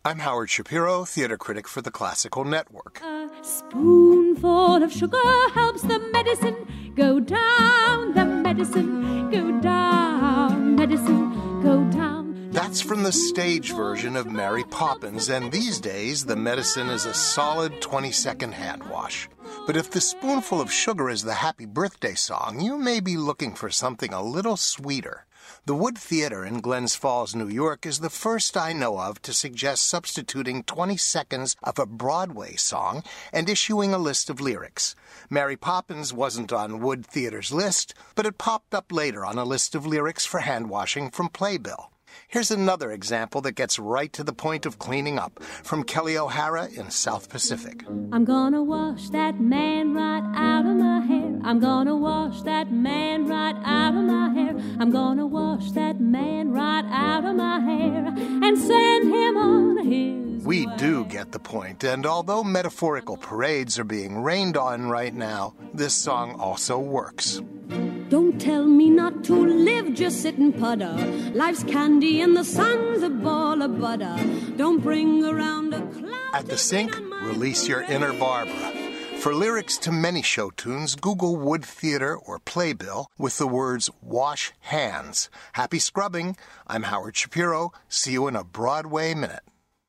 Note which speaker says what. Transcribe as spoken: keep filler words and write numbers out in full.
Speaker 1: I'm Howard Shapiro, theater critic for the Classical Network.
Speaker 2: A spoonful of sugar helps the medicine go down, the medicine go down, medicine go down.
Speaker 1: That's from the stage version of Mary Poppins, and these days the medicine is a solid twenty-second hand wash. But if the spoonful of sugar is the happy birthday song, you may be looking for something a little sweeter. The Wood Theater in Glens Falls, New York is the first I know of to suggest substituting twenty seconds of a Broadway song and issuing a list of lyrics. Mary Poppins wasn't on Wood Theater's list, but it popped up later on a list of lyrics for hand washing from Playbill. Here's another example that gets right to the point of cleaning up, from Kelly O'Hara in South Pacific.
Speaker 2: I'm gonna wash that man right out of my hair. I'm gonna wash that man right out of my hair. I'm gonna wash that man right out of my hair and send him on his
Speaker 1: We
Speaker 2: way.
Speaker 1: do get the point, and although metaphorical parades are being rained on right now, this song also works.
Speaker 2: Don't tell me not to live, just sit and putter. Life's candy and the sun's a ball of butter. Don't bring around a cloud.
Speaker 1: At the sink, release your inner Barbara. For lyrics to many show tunes, Google Wood Theater or Playbill with the words wash hands. Happy scrubbing. I'm Howard Shapiro. See you in a Broadway Minute.